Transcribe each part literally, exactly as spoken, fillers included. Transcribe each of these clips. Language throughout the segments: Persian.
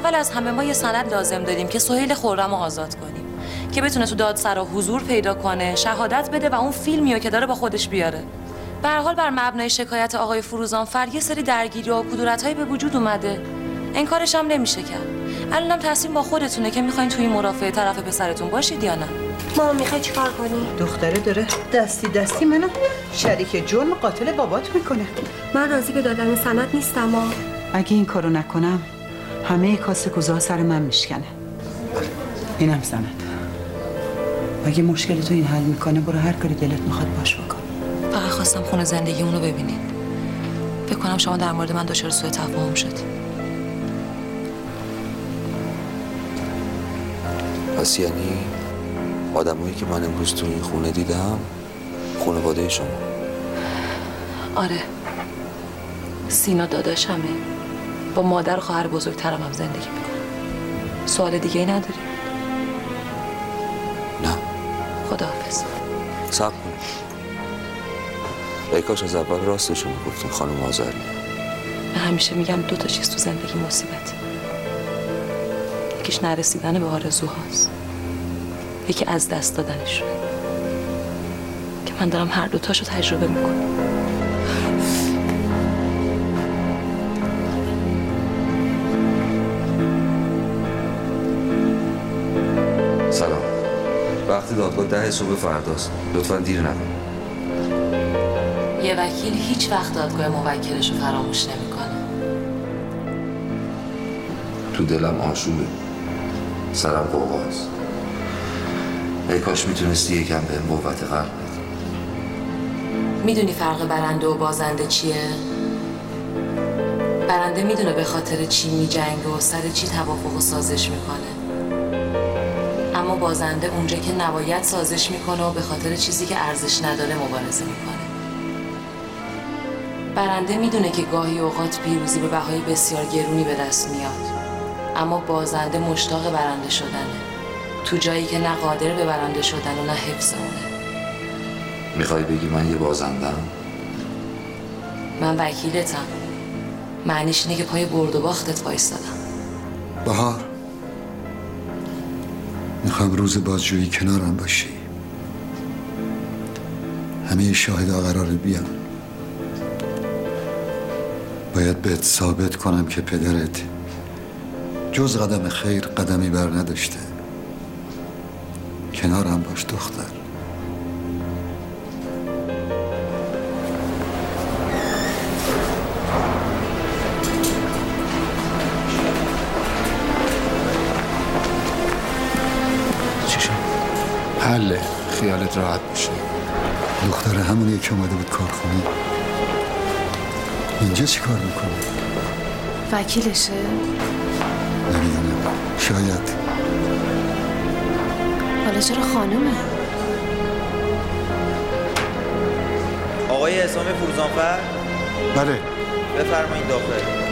اول از همه ما یه سند لازم داریم که سهیل خرم رو آزاد کنیم که بتونه تو دادسرا حضور پیدا کنه، شهادت بده و اون فیلمیو که داره با خودش بیاره. به هر حال بر مبنای شکایت آقای فروزانفر یه سری درگیری و کدورت‌هایی به وجود اومده. انکارش هم نمیشه کرد. الانم تصمیم با خودتونه که میخواین توی مرافعه طرف پسرتون باشید یا نه. ماما میخوای چیکار کنی؟ دختره داره دستی دستی منو شریک جرم قاتل بابات میکنه. من راضی به دادن سند نیستم. ما اگه این کارو نکنم همه کاسه کوزا سر من میشکنه. اینم سند. اگه مشکل تو این حل میکنه برو هر کاری دلت میخواد باش بکن. فقط خواستم خونه زندگیمونو ببینید. فکر کنم شما در مورد من دچار سوء تفاهم شد. پس یعنی آدمایی که من امروز تو این خونه دیدم خانواده شما؟ آره. سینا داداشمه. با مادر و خواهر بزرگترم هم زندگی میکنه. سوال دیگه ای نداری؟ نه. خداحافظ. صبر کن. ای کاش از اول راستشو میگفتین خانم آذری. من همیشه میگم دو تا چیز تو زندگی مصیبته. یکیش نرسیدن به آرزوهاست، یکی از دست دادنشونه که من دارم هر دوتاشو تجربه میکنم. سلام. وقتی دادگاه ده صبح فرداست. لطفاً دیر نکن. یه وکیل هیچ وقت دادگاه موکلش رو فراموش نمیکنه. تو دلم آشوبه، سرم قوقاست. ای کاش میتونستی یکم به قوت قلب بدی. میدونی فرق برنده و بازنده چیه؟ برنده میدونه به خاطر چی میجنگه و سر چی توافق و سازش میکنه. اما بازنده اونجا که نباید سازش میکنه و به خاطر چیزی که ارزش نداره مبارزه میکنه. برنده میدونه که گاهی اوقات پیروزی به بهای بسیار گرونی به دست میاد. اما بازنده مشتاق برنده شدنه، تو جایی که نه قادر به برنده شدن و نه حفظ اونه. میخوای بگی من یه بازندم؟ من وکیلتم. معنیش اینه که پای برد و باختت وایستادم. بهار، میخوام روز بازجویی کنارم باشی. همه شاهدها قراره بیان. باید بهت ثابت کنم که پدرت جز قدم خیر قدمی بر نداشته. کنارم باش دختر. چی شد؟ حله، خیالت راحت باشه. دختر همونیه که اومده بود کارخونه. اینجا چی کار میکنه؟ وکیلشه؟ نمیدونم، شاید. حالا چرا خانومه؟ آقای حسام فروزانفر؟ بله. بفرمایید داخل.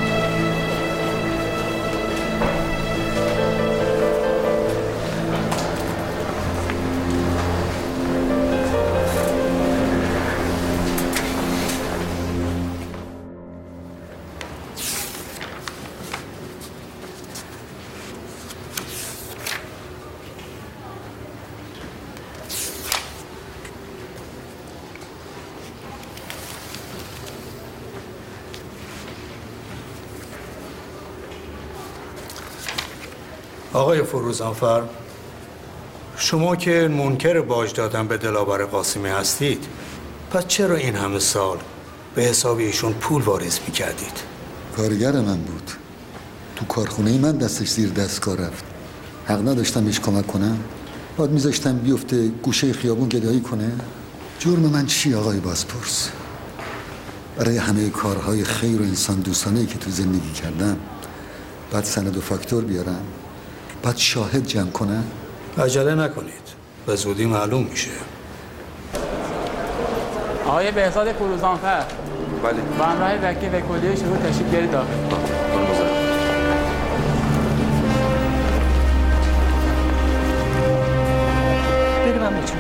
آقای فروزانفر، شما که منکر باج دادن به دلاور قاسمی هستید، پس چرا این همه سال به حساب ایشون پول واریز میکردید؟ کارگر من بود. تو کارخونه من دستش زیر دستگاه رفت. حق نداشتم بهش کمک کنم؟ باید میذاشتم بیفته گوشه خیابون گدایی کنه؟ جرم من چی آقای بازپرس؟ برای همه کارهای خیر و انسان دوستانه‌ای که تو زندگی کردم بعد سند و فاکتور بیارم؟ بعد شاهد جمع کنن؟ عجله نکنید، به زودی معلوم میشه. آقای بهزاد فروزانفر، بله. با همراه وکیل و کلیه شروع تشریف بیارید داخل. بده من بچون.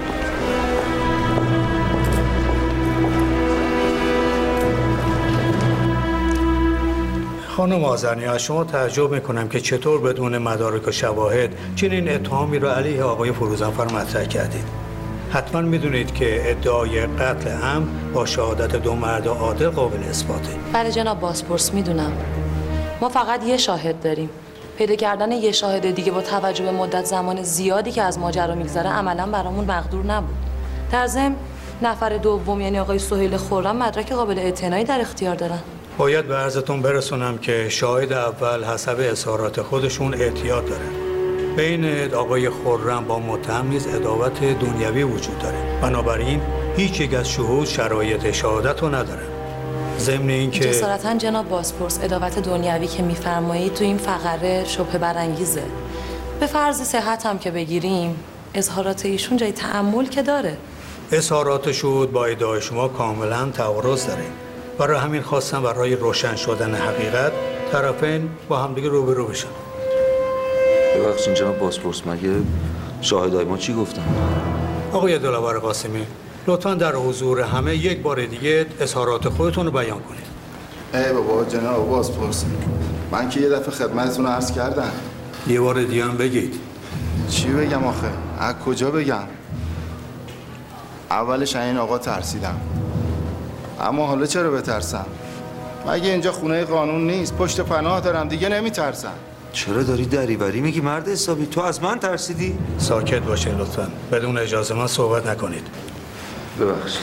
خانم آذرنی، از شما تعجب میکنم که چطور بدون مدارک و شواهد چنین اتهامی رو علیه آقای فروزانفر مطرح کردید. حتما میدونید که ادعای قتل عمد با شهادت دو مرد عادل قابل اثباته. بله جناب بازپرس، میدونم. ما فقط یه شاهد داریم. پیدا کردن یه شاهد دیگه با توجه به مدت زمان زیادی که از ماجرا میگذره عملاً برامون مقدور نبود. در ضمن نفر دوم یعنی آقای سهیل خرم مدرک قابل اعتنایی در اختیار دارن. باید به عرضتون برسونم که شاهد اول حسب اظهارات خودشون احتیاط داره. بین آقای خرم با متهم نیز عداوت دنیوی وجود داره. بنابراین هیچ یک از شهود شرایط شهادت رو نداره. ضمن اینکه جسارتاً جناب بازپرس، عداوت دنیوی که میفرمایید تو این فقره شبهه برانگیزه. به فرض صحت هم که بگیریم، اظهارات ایشون جای تأمل که داره. اظهارات شهود با ادعای شما کاملا تعارض داره. برای همین خواستم برای روشن شدن حقیقت طرفین با همدیگه روبرو بشن. ببخشید جناب بازپرس، مگه شاهدای ما چی گفتن؟ آقای دلاور قاسمی، لطفاً در حضور همه یک بار دیگه اظهارات خودتون رو بیان کنید. ای بابا جناب بازپرس، من که یه دفعه خدمتتون عرض کردم. یه بار دیگه هم بگید. چی بگم آخه؟ از کجا بگم؟ اولش این آقا ترسیدم، اما حالا چرا بترسم؟ مگه اینجا خونه قانون نیست؟ پشت پناه دارم، دیگه نمیترسم. چرا داری دریوری میگی مرد حسابی؟ تو از من ترسیدی؟ ساکت باشین لطفاً. بدون اجازه من صحبت نکنید. ببخشید.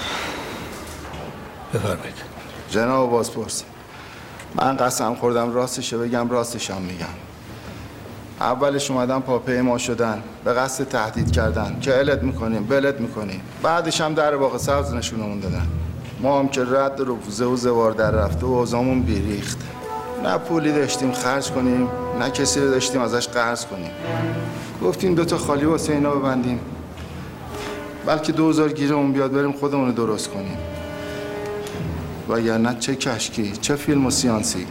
بفرمایید. جناب بازپرس، من قسم خوردم راستشو بگم راستشم میگم. اولش اومدن پاپی ما شدن، به قصد تهدید کردن که علت میکنیم بلت میکنیم. بعدش هم در باغ سبز نشونمون دادن. ما هم که رد رفوزه و زوار در رفته و اوضاعمون بیریخت. نه پولی داشتیم خرج کنیم، نه کسی رو داشتیم ازش قرض کنیم. گفتیم دوتا خالی واسه اینا ببندیم، بلکه دو هزار گیرمون بیاد بریم خودمون رو درست کنیم. وگرنه چه کشکی، چه فیلم و سیانسی.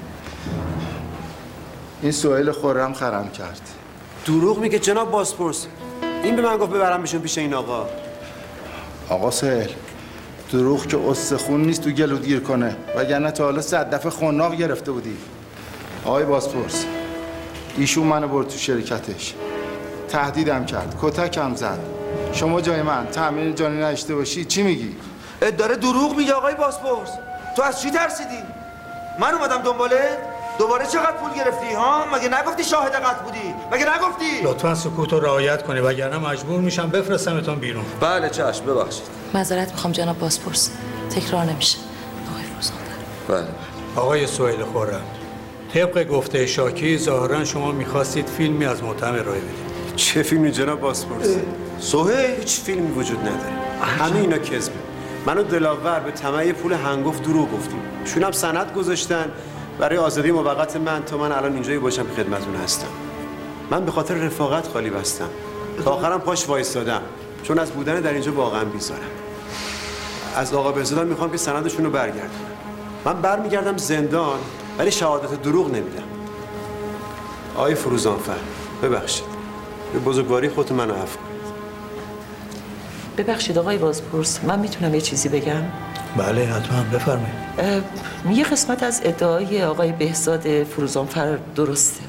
این سهیل خرم خرم کرد. دروغ میگه جناب بازپرس. این به من گفت ببرم بشون پیش این آقا. آقا سهیل، دروغ که استخون نیست تو گلوت گیر کنه، وگرنه تا حالا صد دفعه خوناق گرفته بودی. آقای بازپرس، ایشون منو برد تو شرکتش، تهدیدم کرد، کتکم زد. شما جای من تأمین جانی نداشته باشی چی میگی؟ داره دروغ میگه آقای بازپرس. تو از چی ترسیدی؟ من اومدم دنباله؟ دوباره چقدر پول گرفتی ها؟ مگه نگفتی شاهد قتل بودی؟ مگه نگفتی؟ لطفاً سکوت رو رعایت کنی وگرنه مجبور میشم بفرستمتون بیرون. بله چشم، ببخشید. معذرت میخوام جناب بازپرس، تکرار نمیشه. آقای فروزانفر. بله. آقای سهیل خرم، طبق گفته شاکی ظاهراً شما میخواستید فیلمی از متهم ارائه بدید. چه فیلمی جناب بازپرس؟ سهیل؟ هیچ فیلمی وجود نداره. همه اینا کذبه. منو دلاور به طمع پول هنگفت دروغ گفتیم. شونم سند گذاشتن برای آزادی موقت من تا من الان اینجایی باشم که خدمتتون هستم. من به خاطر رفاقت خالی بستم. تا آخرم پاش وایسادم. چون از بودن در اینجا واقعا بیزارم. از آقا بهزادم میخوام که سندشون رو برگردونم. من برمیگردم زندان ولی شهادت دروغ نمیدم. آقای فروزانفر، ببخشید. به بزرگواری خودتون منو عفو کنید. ببخشید آقای بازپرس، من میتونم یه چیزی بگم؟ بله حتما، بفرمایید. یه قسمت از ادعای آقای بهزاد فروزانفر درسته.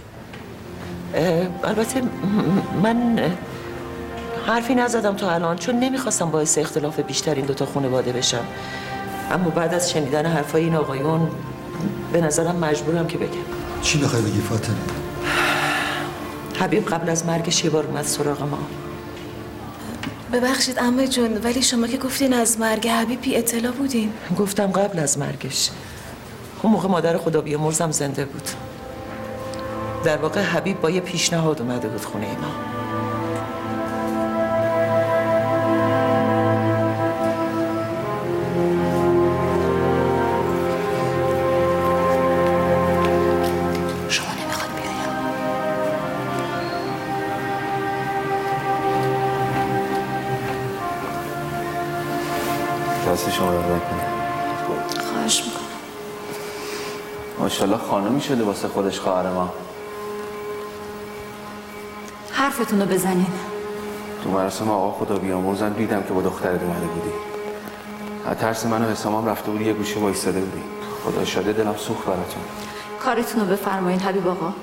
البته من حرفی نزدم تا الان چون نمیخواستم باعث اختلاف بیشتر این دوتا خانواده بشم، اما بعد از شنیدن حرفای این آقایون به نظرم مجبورم که بگم. چی میخوای بگی فاطمه؟ حبیب قبل از مرگش یه بار اومد سراغ ما. ببخشید عمه جون، ولی شما که گفتین از مرگ حبیب بی اطلاع بودین. گفتم قبل از مرگش. اون موقع مادر خدا بیامرزم زنده بود. در واقع حبیب با یه پیشنهاد اومده بود خونه ما. شما نمیخواد بیایم؟ دست شما رو بکنه. خواهش میکنم. ماشاءالله خانمی شده واسه خودش خواهر ما. حرفتون رو بزنین. تو مراسم آقا خدا بیامرزن دیدم که با دخترت اومده بودی. از ترس من و حسامم رفته بودی یه گوشه وایساده بودی. خدا شاده دلم سوخت براتون. کارتون رو بفرمایین حبیب آقا.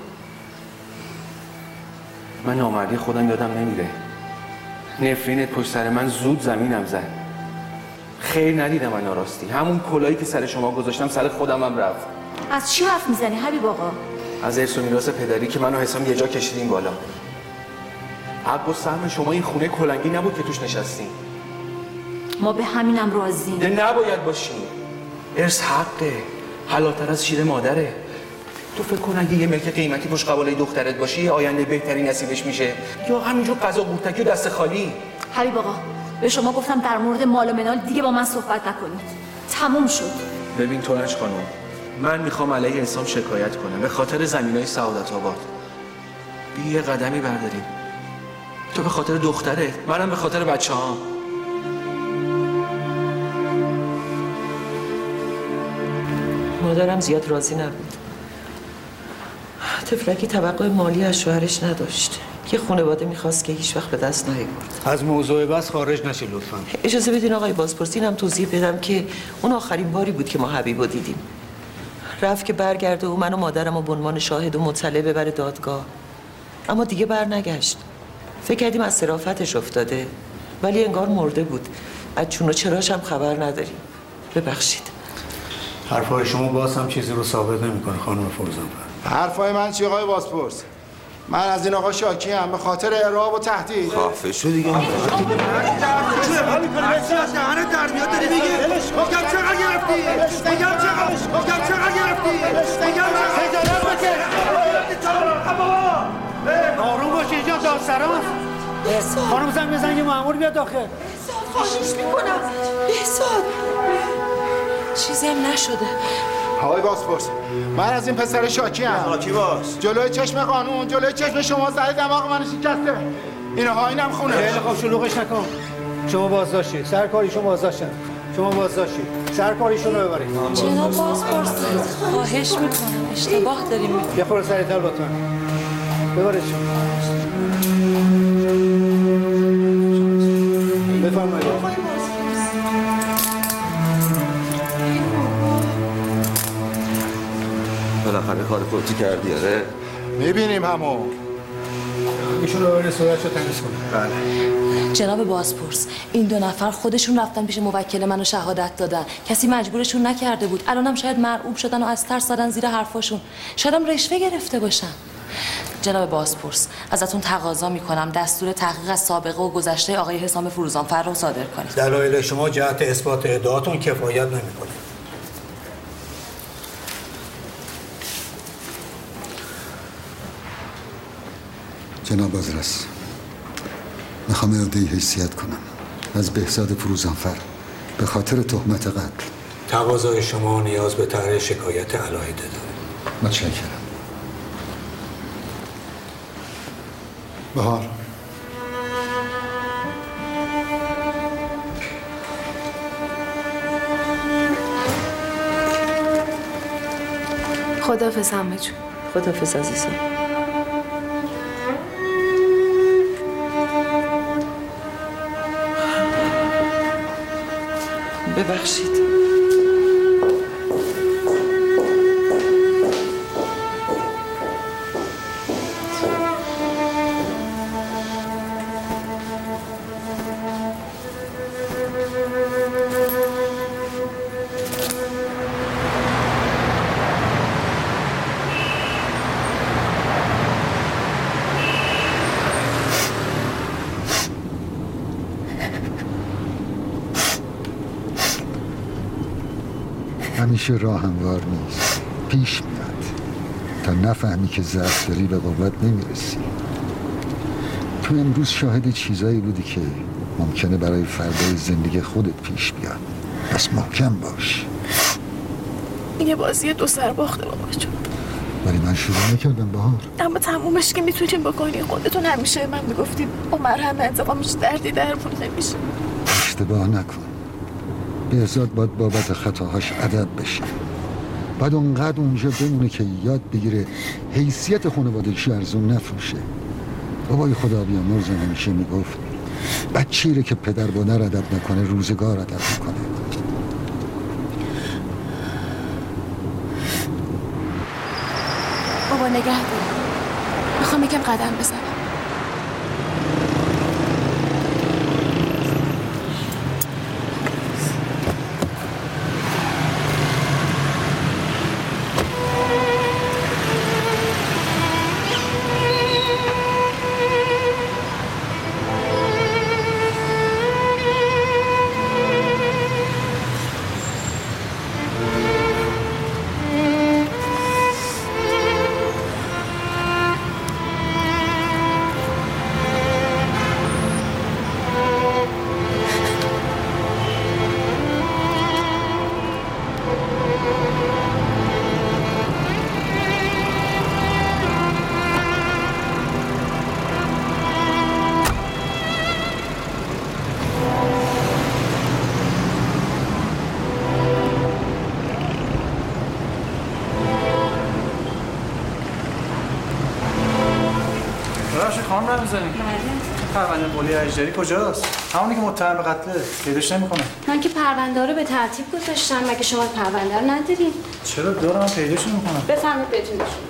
من نامردی خودم یادم نمیره. نفرینت پشت سر من زود زمینم زد. خیر ندیدم من ناراستی. همون کلاهی که سر شما گذاشتم سر خودم هم رفت. از چی حرف میزنی حبیب آقا؟ از ارث و میراث پدری که منو حسام یه جا کشیدین بالا. حق و سهم شما این خونه کلنگی نبود که توش نشستین. ما به همینم راضیم. ده نباید باشین. ارث حقه. حلال‌تر از شیر مادره. تو فکر کن اگه یه ملک قیمتی پشت قباله دخترت باشی آینده بهتری نصیبش میشه یا همینجور قضا قورتکی و دست خالی. حبیب آقا به شما گفتم در مورد مال و منال دیگه با من صحبت نکنید. تموم شد. ببین تورنج خانم، من میخوام علیه حسام شکایت کنم به خاطر زمینای سعادت آباد. بیا یه قدمی برداریم. تو به خاطر دختره، منم به خاطر بچه‌هام. مادرم زیاد راضی نبود. طفلکی توقع مالی از شوهرش نداشت. یه خانواده میخواست که هیچ وقت به دست نیاورد. از موضوع بس خارج نشی لطفاً. اجازه بدین آقای بازپرسی اینم توضیح بدم که اون آخرین باری بود که ما حبیبو دیدیم. رفت که برگرده و من و مادرم و به عنوان شاهد و مطلع ببره دادگاه. اما دیگه بر نگشت. فکر کردیم از صرافتش افتاده ولی انگار مرده بود. از چون و چراش هم خبر نداریم. ببخشید. حرفای شما باز هم چیزی رو ثابت نمی‌کنه خانم فروزانفر. حرفای من چی آقای بازپرس؟ من از این آقا شاکی ام به خاطر ارهاب و تهدید. خفه شو دیگه. چه حال می‌کنی؟ دهنت در میاد داری میگی؟ میگم چقدر گرفتی؟ میگم چقدر؟ میگم چقدر گرفتی؟ میگم چقدر؟ آروم باش اینجا دادسراست. خانم زنگ بزن یه مأمور بیاد داخل. خواهش میکنم. بهزاد چیزی هم نشده. آقای بازپرس من از این پسر شاکی ام. شاکی باش. جلوی چشم قانون، جلوی چشم شما زده دماغ من شکسته. اینها اینم خونه. خیلی خوب شلوغش نکن. شما بازداشتید. سرکاریشون بازداشتن. شما بازداشتید. سرکاریشون رو ببرید. جناب بازپرس خواهش میکنم اشتباه داریم میکنیم. یه خورده سریعتر لطفاً. ببرید شما. بفرمایید. بالاخره کار خودتی کردی آره؟ میبینیم همو. ایشون رو برای صورتشو تمیز کنه. بله. جناب بازپرس این دو نفر خودشون رفتن پیش موکل منو شهادت دادن. کسی مجبورشون نکرده بود. الانم شاید مرعوب شدن و از ترس دادن زیر حرفاشون. شاید هم رشوه گرفته باشن. جناب بازپرس ازتون تقاضا میکنم دستور تحقیق از سابقه و گذشته آقای حسام فروزانفر رو صادر کنید. دلایل شما جهت اثبات ادعاتون کفایت نمیکنه. جناب بازرس میخوام ارده حیثیت کنم از بهزاد فروزانفر به خاطر تهمت قتل. تقاضای شما نیاز به طرح شکایت علاهده داره. متشکرم. بهار خداحافظ عمه جون. خداحافظ عزیزم. ببخشید. همیشه راه هموار نیست، پیش میاد تا نفهمی که ضعف داری به قوت نمیرسی. تو امروز شاهد چیزایی بودی که ممکنه برای فردای زندگی خودت پیش بیاد. پس محکم باش. این یه بازی دو سر باخته بابا جون. ولی من شروع نکردم بهار. اما تمومش که میتونیم بکنی. خودتون همیشه من میگفتیم عمر همه انتقامش دردی درمون نمیشه. اشتباه نکن. بهزاد باید بابت خطاهاش ادب بشه. باید اونقدر اونجا بمونه که یاد بگیره حیثیت خانوادگیش ارزون نفروشه. بابای خدا بیامرز همیشه میگفت بچه‌ای رو که پدر مادر ادب نکنه روزگار ادب میکنه. نگه دارم. میخوام یکم قدم بزنم. خانم رمزانی پرونده قولی اجدری کجاست؟ همونی که متهم به قتله پیداش نمی‌کنه. من که پرونده رو به ترتیب گذاشتم. مگه شما پرونده رو ندارین؟ چرا دارم پیداش نمی‌کنم؟ بفرمایید بهتون نشون.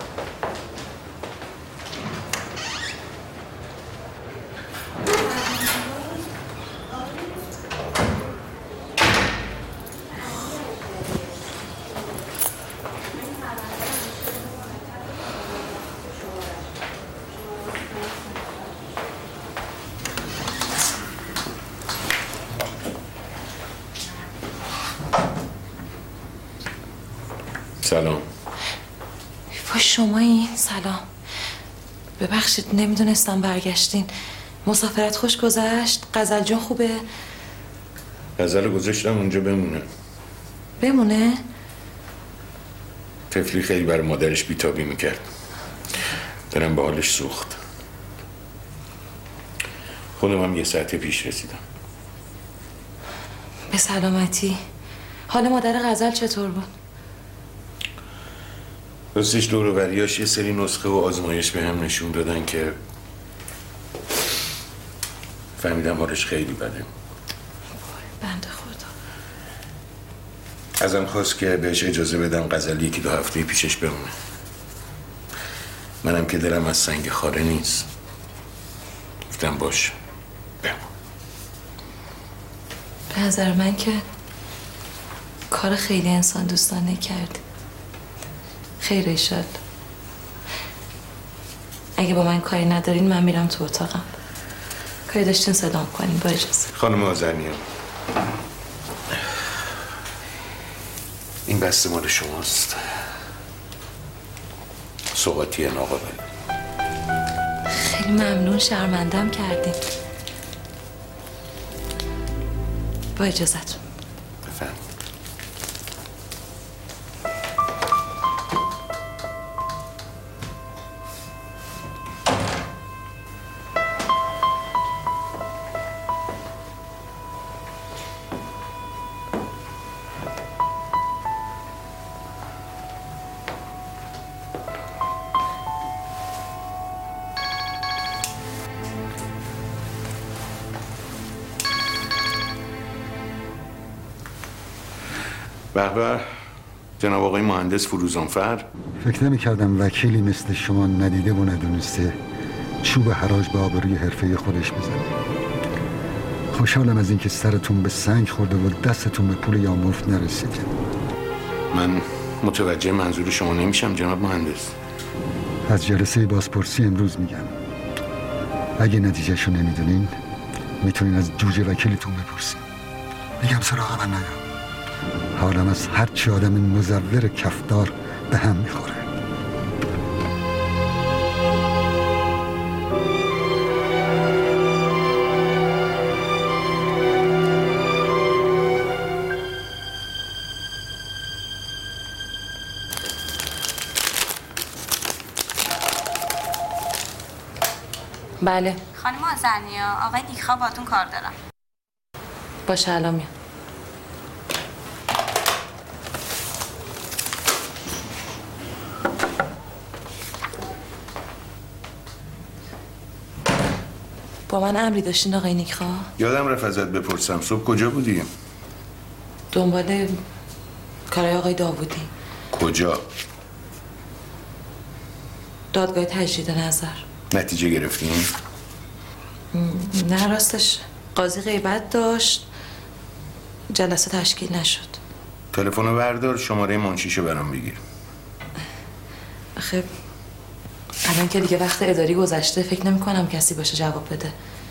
سلام. وای شما این سلام. ببخشید نمیدونستم برگشتین. مسافرت خوش گذشت؟ غزل جون خوبه؟ غزل گذاشتم اونجا بمونه. بمونه؟ طفلی خیلی برای مادرش بیتابی میکرد. دلم به حالش سوخت. خودم هم یه ساعت پیش رسیدم. به سلامتی. حال مادر غزل چطور بود؟ راستش دور و بریاش یه سری نسخه و آزمایش به هم نشون دادن که فهمیدم حالش خیلی بده. بنده خدا. ازم خواست که بهش اجازه بدم غزل یکی دو هفته پیشش بمونه. منم که دلم از سنگ خاره نیست. گفتم باش بمون. به نظر من که کار خیلی انسان دوستانه کردی. خیر ایشالله. اگه با من کاری ندارین من میرم تو اتاقم. کاری داشتین صدام کنین با اجازه. خانم آذرنیا این بسته مال شماست. سوغاتی ناقابل. خیلی ممنون. شرمندم کردین. با اجازتون. بفهم. به به جناب آقای مهندس فروزانفر. فکر نمی کردم وکیلی مثل شما ندیده و ندونسته چوب حراج به آبروی حرفه خودش بزنه. خوشحالم از اینکه سرتون به سنگ خورده و دستتون به پول یامفت نرسیده. من متوجه منظور شما نمیشم جناب مهندس. از جلسه بازپرسی امروز میگم. اگه نتیجهشو نمیدونین میتونین از جوجه وکیلتون بپرسین. میگم سراغ من نیام. حالم از هر چی آدم مزور کفدار به هم میخوره. بله. خانم آذرنیا آقای دیکخا باتون کار دارم. باشه الان میام. با من امری داشتین آقای نیکخواه؟ یادم رفت ازت بپرسم صبح کجا بودی؟ دنبال کارهای آقای داوودی. کجا؟ دادگاه تجدید نظر. نتیجه گرفتیم؟ نه راستش قاضی غیبت داشت، جلسه تشکیل نشد. تلفن رو بردار، شماره منشیشو برام بگیر. آخه الان که دیگه وقت اداری گذشته، فکر نمی کنم کسی باشه جواب بده.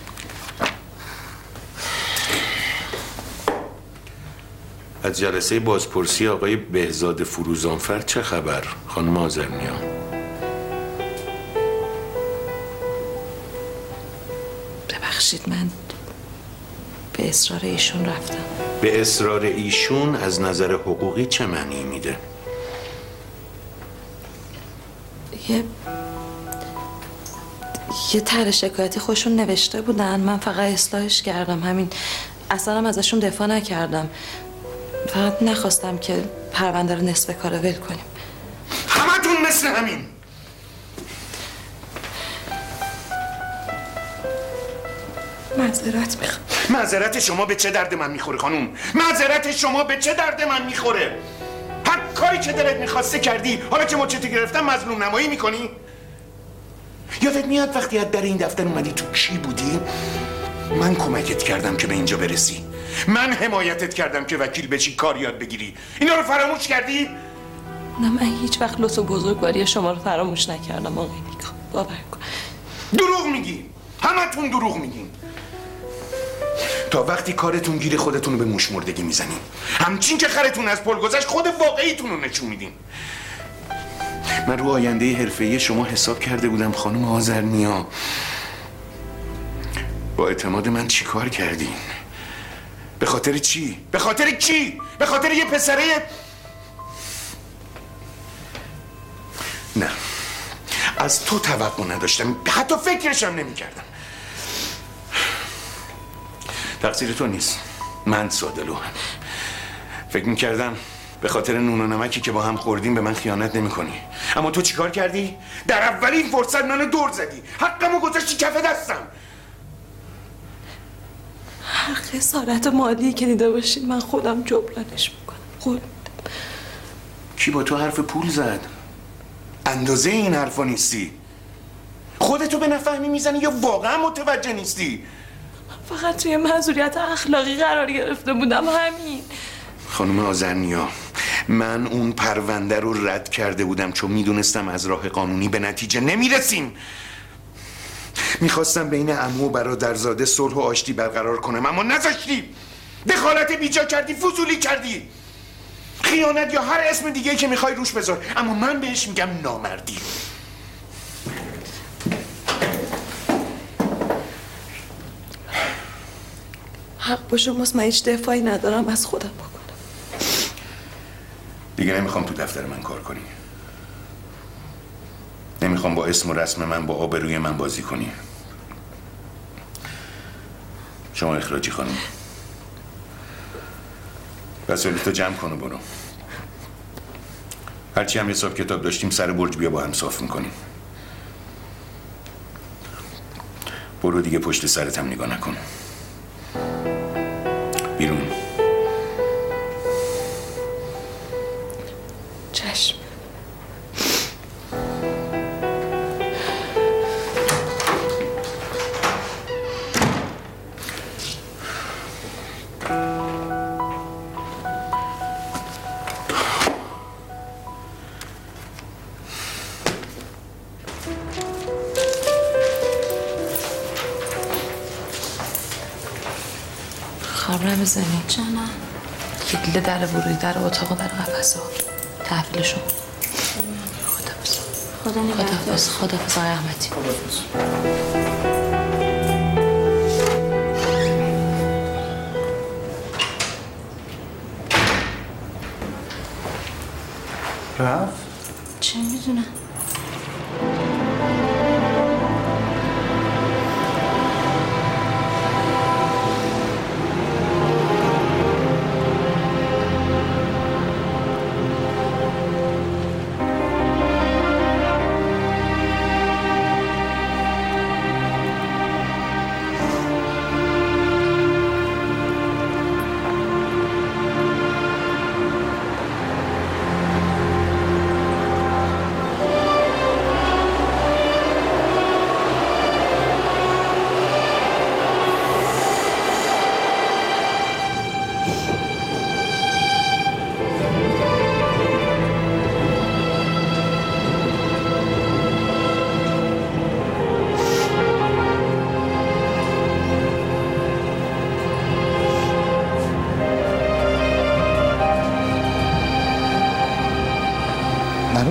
از جلسه بازپرسی آقای بهزاد فروزانفر چه خبر خانم آذرنیا؟ ببخشید من به اصرار ایشون رفتم. به اصرار ایشون از نظر حقوقی چه معنی میده؟ یه یه طرح شکایتی خودشون نوشته بودن، من فقط اصلاحش کردم، همین. اصلا هم ازشون دفاع نکردم، فقط نخواستم که پرونده رو نصف کاره ول کنیم. همتون مثل همین. معذرت میخوام. معذرت شما به چه درد من میخوره خانوم؟ معذرت شما به چه درد من میخوره؟ هر کاری که دلت میخواسته کردی، حالا که مچتی گرفتم مظلوم نمایی میکنی؟ یادت میاد وقتی از در این دفتر اومدی تو کی بودی؟ من کمکت کردم که به اینجا برسی. من حمایتت کردم که وکیل بشی، کار یاد بگیری. اینا رو فراموش کردی؟ نه من هیچ وقت لطف و بزرگواری شما رو فراموش نکردم آقای نیکا، باور کن. دروغ میگی، همتون دروغ میگین. تا وقتی کارتون گیر خودتون رو به موش مردگی میزنین، همچین که خرتون از پل گذشت خود واقعیتون رو نشون میدین. من رو آینده حرفه‌ای شما حساب کرده بودم خانم آذرنیا. با اعتماد من چی کار کردین؟ به خاطر چی؟ به خاطر کی؟ به خاطر یه پسره؟ نه، از تو توقع نداشتم، حتی فکرشم نمی کردم. تقصیر تو نیست، من سادلوهم. فکر می کردم به خاطر نون و نمکی که با هم خوردیم به من خیانت نمی کنی. اما تو چیکار کردی؟ در اولین فرصت منو دور زدی، حقمو گذاشتی کف دستم. هر خسارت مالی که دیده باشید من خودم جبرانش میکنم، قول میدم. کی با تو حرف پول زد؟ اندازه این حرفا نیستی. خودتو به نفهمی میزنی یا واقعا متوجه نیستی؟ فقط توی معذوریت اخلاقی قرار گرفته بودم، همین. خانم آذرنیا، من اون پرونده رو رد کرده بودم چون میدونستم از راه قانونی به نتیجه نمیرسیم. میخواستم بین عمو و برادرزاده صلح و آشتی برقرار کنم، اما نذاشتی. دخالت بیجا کردی، فضولی کردی، خیانت یا هر اسم دیگه که میخوای روش بذار، اما من بهش میگم نامردی. حق با شماست، من هیچ دفاعی ندارم از خودم بکنم. دیگه نمیخوام تو دفتر من کار کنی. نمیخوام با اسم و رسم من، با آبروی من بازی کنی. شما اخراجی خانم. وسایلتو جمع کن و برو. هرچی هم حساب کتاب داشتیم سر برج بیا با هم صاف میکنیم. برو دیگه پشت سرت هم نگاه نکن. بیرون. چشم. خبر نمیزنی؟ جانم. کلید در ورودی در اتاق و در قفسه ها تحویلشون. خدافظ. خدا نگهدار. خدافظ. خدافظ آقای احمدی. خدافظ. رفت؟ چه میدونم.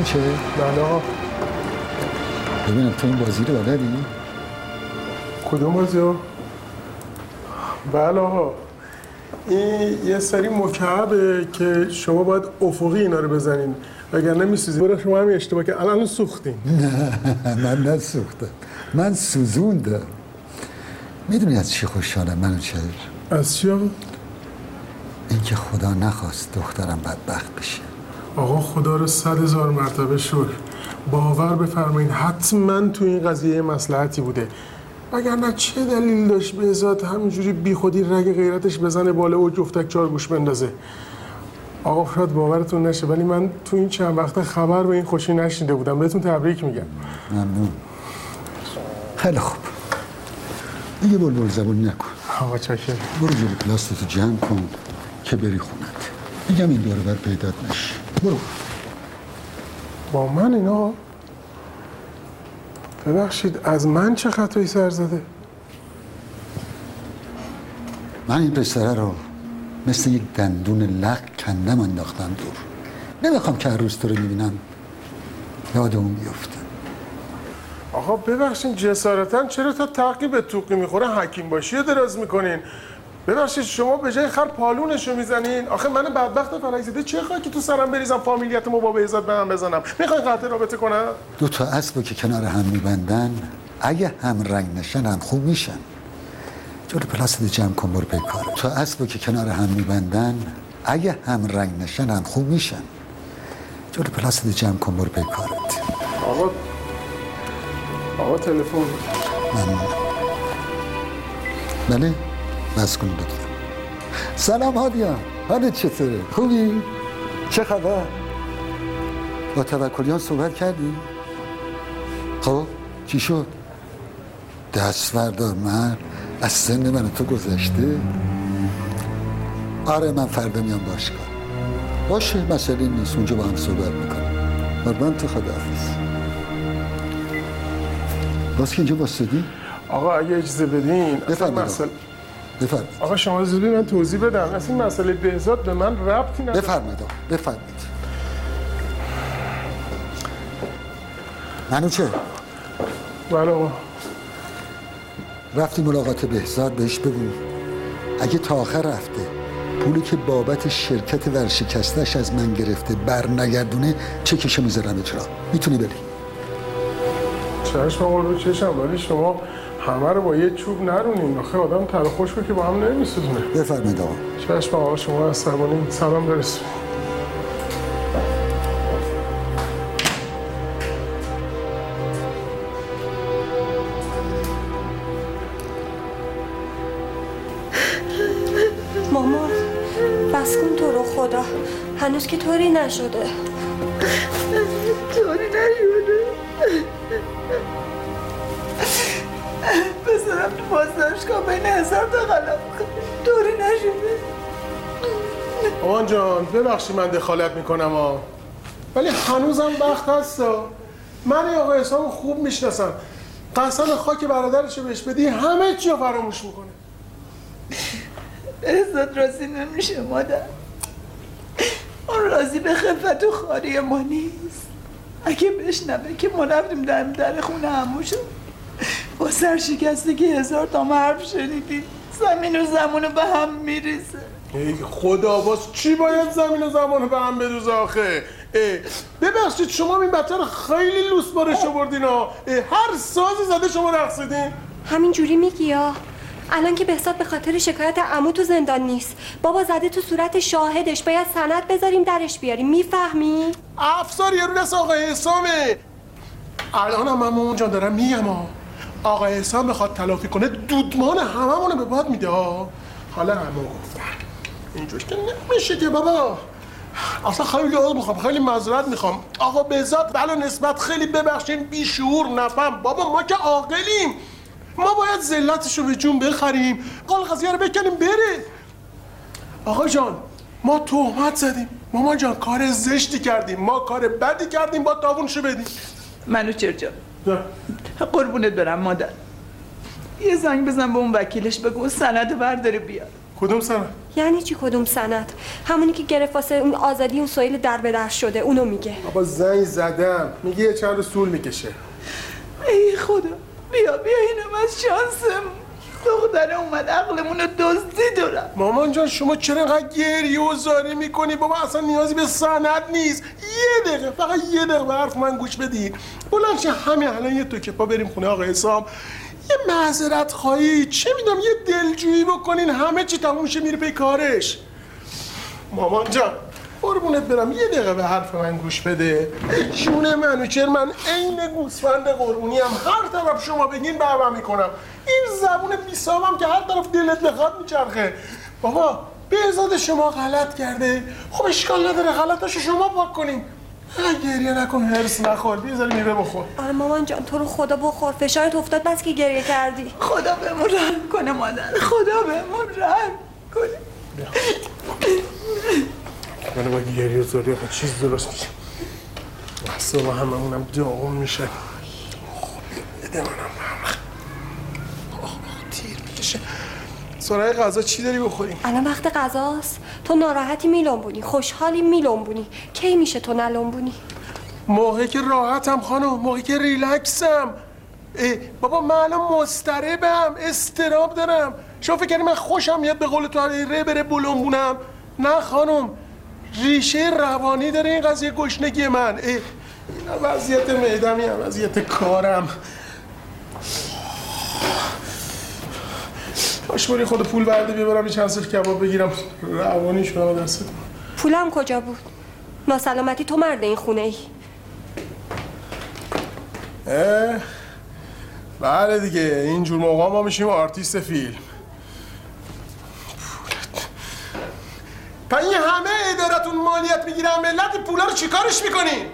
چه؟ بله آقا. ببینم تو این بازی رو بلدی؟ کدوم بازی ها؟ بله آقا. این یه سری مکعبه که شما باید افقی اینا رو بزنین وگرنه میسوزی. برای شما همین اشتباه که الان سوختین. نه من نسوختم، من سوزوندم. میدونی از چی خوشحالم منوچهر؟ از چی آقا؟ اینکه خدا نخواست دخترم بدبخت بشه. آقا خدا رو صد هزار مرتبه شکر. باور بفرمایید حتما تو این قضیه مصلحتی بوده، وگرنه چه دلیل داشت بهزاد همینجوری بی خودی رگ غیرتش بزنه بالا و جفتک چهار گوش بندازه. آقا شاید باورتون نشه ولی من تو این چند وقته خبر به این خوشی نشنیده بودم. بهتون تبریک میگم. ممنون. خیلی خوب، دیگه بلبل زبون نکن. آقا چاکرم. برو جلو پلاستتو جمع کن که بری خونت. میگم این دور بر پیدات نشه. برو. با من اینا؟ ببخشید از من چه خطایی سر زده؟ من این پسره رو مثل یک دندون لق کندم انداختم دور. نمیخوام که هر روز تو رو میبینم یاد اون بیفته. آقا ببخشید جسارتاً چرا تا تقی به توقی میخوره حکیم باشی دراز میکنین؟ ببخشید شما به جای خر پالونشو میزنین. آخه من بدبخت فلک‌زاده چه خاکی تو سرم بریزم فامیلیتمو با بهزاد به هم بزنم؟ میخوای قطع رابطه کنم؟ دو تا اسبو که کنار هم میبندن اگه هم رنگ نشن هم خوب میشن. جلو پلاستت جمع کن برو پی کار. تو اسبو که کنار هم میبندن اگه هم رنگ نشن هم خوب میشن. جلو پلاستت جمع کن برو پی کارت. آقا آقا تلفن. ممنونم. بله بس کن لطفا. سلام هادیان، حالت چطوره؟ خوبی؟ چه خبر؟ با توکلیان صحبت کردی؟ خب چی شد؟ دست بردار مرد، از سن من تو گذشته؟ آره من فردا میام باشگاه. باشه مسئله نیست، اونجا با هم صحبت میکنم. قربان تو خداحافظ. باز که اینجا باسدی؟ آقا اگه اجازه بدین بفرمایید. مسئله بفرمایید. آقا شما اجازه بدین من توضیح بدم. اصلا این مسئله بهزاد به من ربطی نداره. بفرمایید آقا بفرمایید. منوچهر. بله آقا. رفتی ملاقات بهزاد بهش بگو اگه تا آخر رفته پولی که بابت شرکت ورشکستش از من گرفته بر نگردونه چکشو میذارم اجرا. میتونی بری. چشم آقا رو چشم، ولی شما همه رو با یه چوب نرونین. آخه آدم تر خشکو که با هم نمیسوزونه. بفرمایید آقا. چشم آقا شما عصبانی. سلام برسون. مامان بس کن تو رو خدا، هنوز که طوری نشده. طوری نشده. بذارم تو بازداشتگاه بین هزار تا غلط کنه. طوری نشده. آمان جان ببخشی من دخالت میکنم ها، ولی هنوزم وقت هستا. من این آقا حسام خوب میشناسم. قسم خاک برادرشو بهش بدی همه چی رو فراموش میکنه. بهزاد راضی نمیشه مادر. اون راضی به خفت و خاری ما نیست. اگه بشنوه که ما رفتیم در در خونه عموشو با سرشکستگی هزار تا حرف شنیدیم، زمین و زمانو به هم میریزه. ای خدا باز چی باید زمین و زمانو به هم بدوزه آخه؟ ببخشید شما این بچه رو خیلی لوس بارش آوردین ها. هر سازی زده شما رقصیدین. همین جوری میگی یا؟ الان که بهزاد به خاطر شکایت عمو تو زندان نیست، بابا زده تو صورت شاهدش، باید سند بذاریم درش بیاریم. میفهمی؟ افسار یه رو دست آقا حسامه. الان هم مامان جان دارم میگم ها، آقا حسام بخواد تلافی کنه دودمان هممونو به باد میده ها. حالا عمو گفتن اینجوش که نمیشه که بابا. اصلا خیلی عذر میخوام، خیلی معذرت میخوام. آقا بهزاد بلا نسبت خیلی ببخشین بیشعور نفهم. بابا ما که عاقلیم، ما باید ذلتشو به جون بخریم، قال قضیه رو بکنیم بره. آقا جان ما تهمت زدیم، مامان جان کار زشتی کردیم، ما کار بدی کردیم، با داوونشو بدیم. منوچهر جان قربونت برم مادر، یه زنگ بزن به اون وکیلش بگو سند برداره بیار. کدوم سند؟ یعنی چی کدوم سند؟ همونی که گرفت واسه اون آزادی اون سهیل در به در شده اونو میگه. بابا زنگ زدم میگه یه چند روز طول میکشه. ای خدا بیا بیا اینم از شانسم. دختره اومد عقلمون رو دزدی دارم. مامان جان شما چرا اینقدر گریه و زاری میکنی؟ بابا اصلا نیازی به سند نیست. یه دقیقه فقط یه دقیقه به حرف من گوش بدید. بلند شه همین الان یه توکه پا بریم خونه آقا حسام، یه معذرت خواهی چه میدونم یه دلجویی بکنین، همه چی تموم شه میره پی کارش. مامان جان قربونت برم یه دقیقه به حرف من گوش بده. جون منوچر من عین گوسفند قربونی هم هر طرف شما بگین بابا میکنم. این زبون بیسامم که هر طرف دلت بخواد میچرخه. بابا بهزاد شما غلط کرده، خب اشکال نداره غلطاشو شما پاک کنین. گریه نکن، هرس نخور، بیزاری میوه بخور. آره مامان جان تو رو خدا بخور، فشارت افتاد بس که گریه کردی. خدا بهمون رحم کنه مادر، خدا بهمون رحم کنه. من با گریه زاری خود چیز درست میشه. محصه با هممونم داغون میشه. بده منم تیر میکشه. سرای غذا چی داری بخوریم؟ الان وقت غذاست. تو ناراحتی میلنبونی، خوشحالی میلنبونی. کی میشه تو نلنبونی؟ موقعی که راحتم خانم، موقعی که ریلکسم. بابا من الان مضطربم، استراب دارم. شما فکر کردی من خوشم میاد به قول تو ره بره بلنبونم؟ نه خانم، ریشه روانی داره این قضیه گشنگی من. این وضعیت معدمی هم وضعیت کارم. کاش بری خود پول برده ببرم چند سل کباب بگیرم روانی شدم دستت. پولم کجا بود؟ ناسلامتی تو مرد این خونه ای. اه بله دیگه اینجور موقع ما میشیم آرتیست فیلم. پا این همه ادارتون مالیت میگیرن ملت پولا رو چیکارش میکنین؟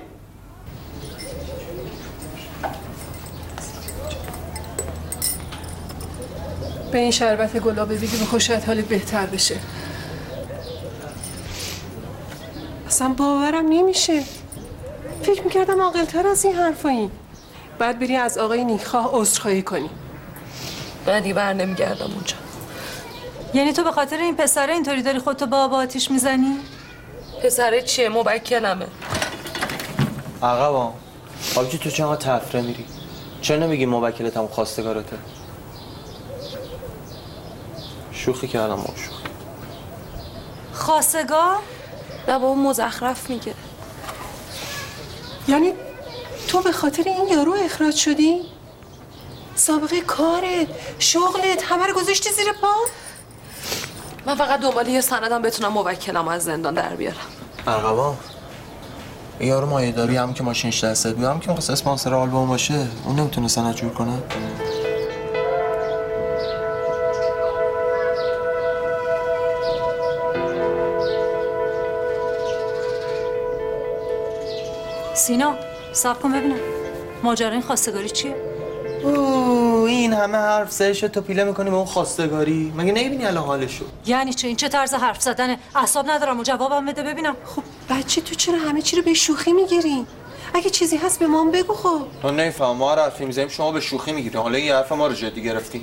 به این شربت گلابی بگی به خوشت حالت بهتر بشه. اصلا باورم نمیشه. فکر میکردم عاقل‌تر از این حرفایی. بعد بری از آقای نیکخواه عذرخواهی کنی. من دیگه بر نمیگردم اونجا. یعنی تو به خاطر این پسره اینطوری داری خودتو با آب آتیش میزنی؟ پسره چیه؟ موکلمه. عقبا آبجی تو چقدر تفره میری؟ چرا نمیگی موکلت هم خواستگارته؟ شوخی کردم با شوخی. خواستگار؟ نه بابا مزخرف میگه. یعنی تو به خاطر این یارو اخراج شدی؟ سابقه کارت، شغلت، همه رو گذاشتی زیر پا؟ من فقط دنبال یه سندم بتونم موکلم از زندان در بیارم. ارغوان یارو مایه‌داری هم که ماشینش دستت بود، هم که می‌خواست اسپانسر آلبوم باشه، اون نمیتونه سند جور کنه؟ سینا صبر کن ببینم ماجرا این خواستگاری چیه؟ اوه این همه حرف زده شد تو پیله میکنی به اون خواستگاری؟ مگه نمیبینی الان حالشو؟ یعنی چه؟ این چه طرز حرف زدنه؟ اعصاب ندارم و جوابم بده ببینم. خب بچه تو چرا همه چی رو به شوخی میگیری؟ اگه چیزی هست به ما بگو. خب تو نمیفهم ما هر حرفی میزنیم شما به شوخی میگیری، حالا این حرف ما رو جدی گرفتی؟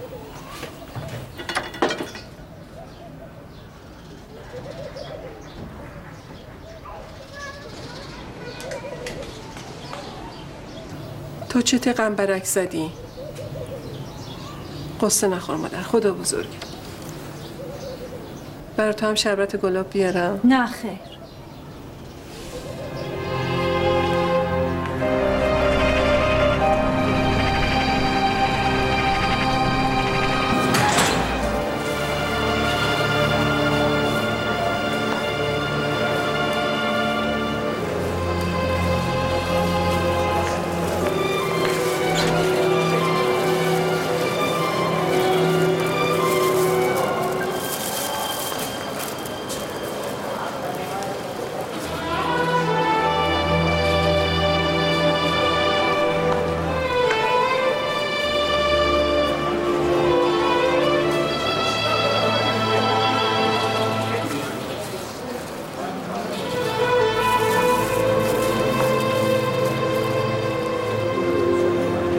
تو چه تقم برک زدی؟ قصه نخور مادر، خدا بزرگه. برای تو هم شربت گلاب بیارم؟ نه خیر.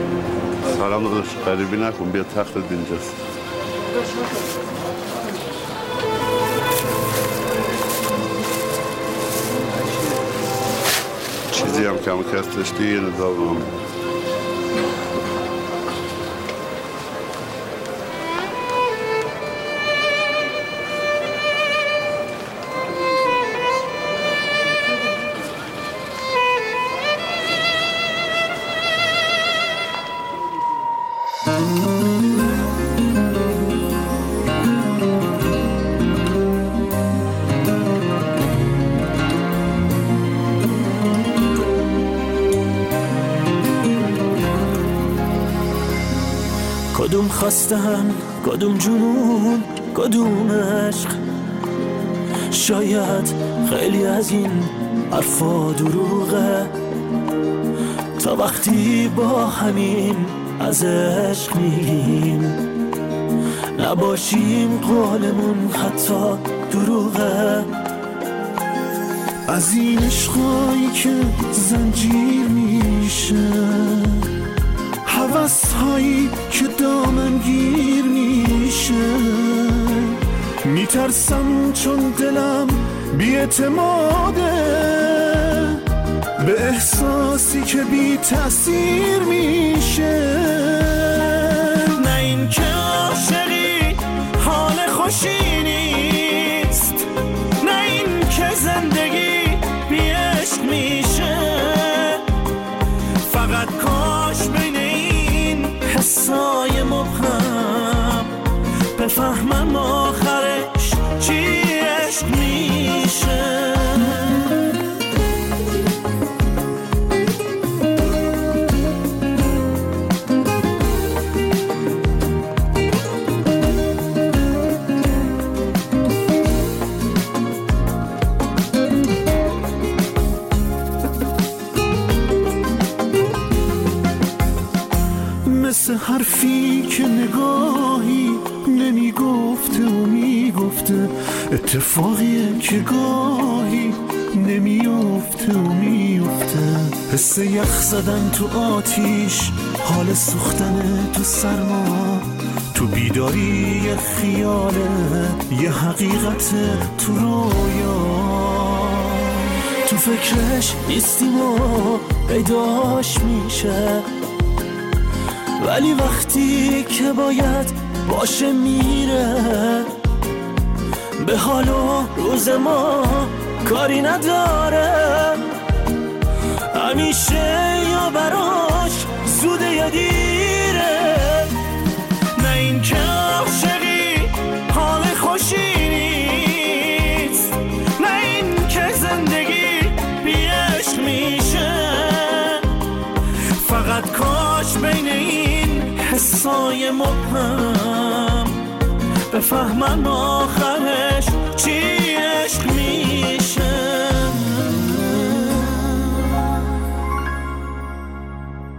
سلام داداش، غریبی نکن، بیا تختت اینجاست. کم و کس داشتی یه نظام هم کدوم خواستن، کدوم جنون، کدوم عشق. شاید خیلی از این حرفا دروغه، تا وقتی با همین از عشق میگیم نباشیم قولمون حتی دروغه. از این عشقایی که زنجیر میشه، حوث هایی که دامن گیر میشه، میترسم چون دلم بی‌اعتماده به احساسی که بی تأثیر میشه. نه این که عاشقی حال خوشی نیست، نه این که زندگی بی عشق میشه. فقط کاش بین این حسای مبهم بفهمم آخرش چی عشق میشه. مثل حرفی که نگاهی نمیگفته و میگفته، اتفاقیه که گاهی نمیفته و میفته. حس یخ زدن تو آتیش، حال سوختن تو سرما، تو بیداری یه خیاله، یه حقیقت تو رویا. تو فکرش نیستیم و پیداش میشه، ولی وقتی که باید باشه میره. به حال و روز ما کاری نداره، همیشه یا براش زوده یا دیره. نه این که عاشقی حال خوشی نیست، نه این که زندگی بی عشق میشه. فقط کاش بین این حسای مبهم بفهمم آخرش چی